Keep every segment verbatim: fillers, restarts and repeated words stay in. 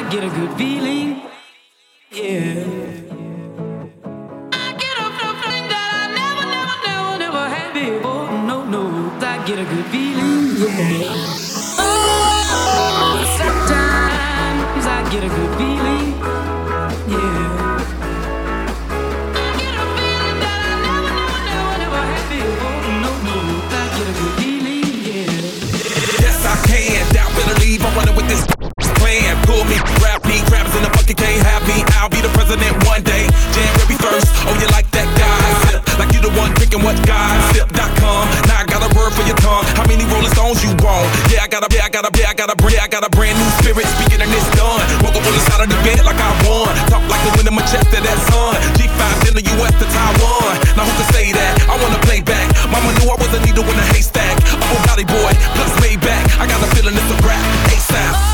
get a good feeling, yeah. I get a feeling that I never, never, never, never had before. No, no, I get a good feeling, yeah. Oh, sometimes I get a good feeling, yeah. I get a feeling that I never, never, never, never had before. No, no, I get a good feeling, yeah. Yes, I can. Doubt, better leave. I'm running with this plan. Pull me, grab me, crabs in the bucket can't have me. I'll be the president one day. January first. Oh, you like that guy? Sip like you the one drinking what guy? Sip dot com. Now I got a word for your tongue. How many Rolling Stones you want? Yeah, I got a, yeah, I got a, yeah, I got a, yeah, I got a brand new spirit. Speaking and it's done. Woke up on the side of the bed like I won. Talk like the wind in my chest to that sun. G five in the U S to Taiwan. Now who can say that? I wanna play back. Mama knew I was a needle in a haystack. I'm a body boy, plus Maybach. I got a feeling it's a rap. ASAP.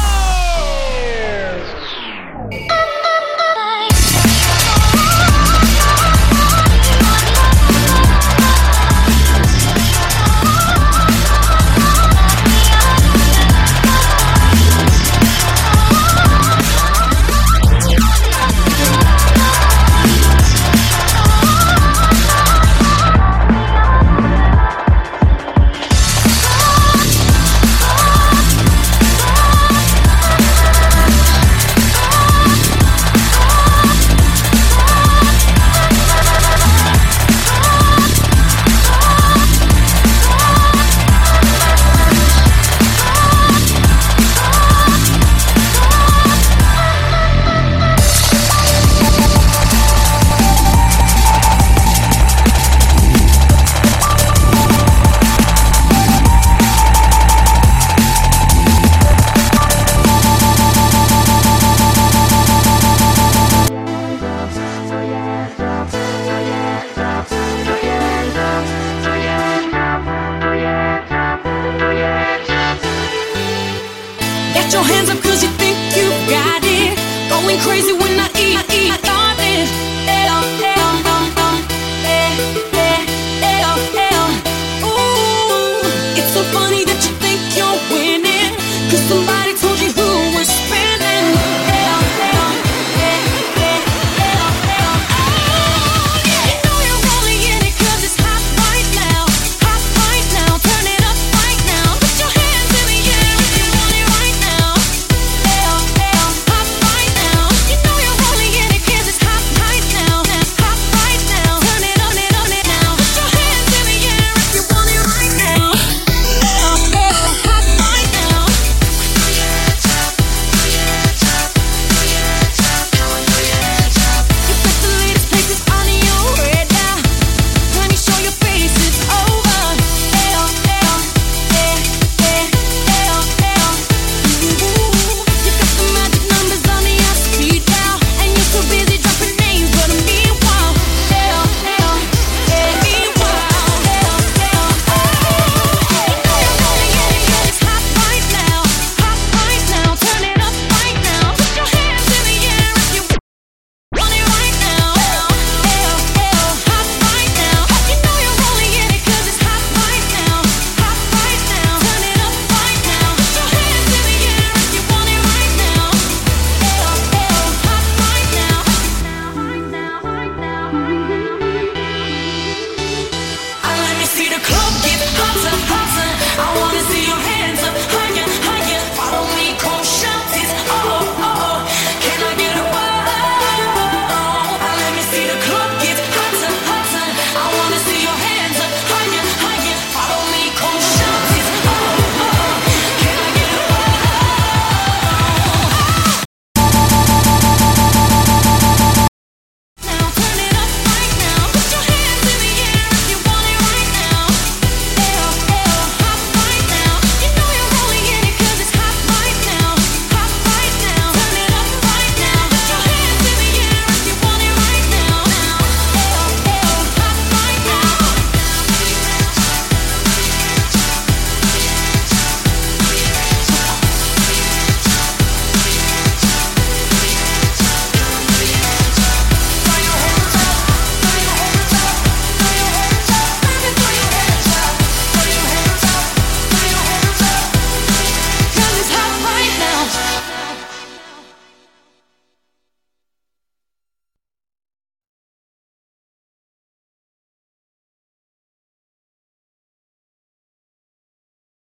Get your hands up cause you think you got it. Going crazy when I eat, eat.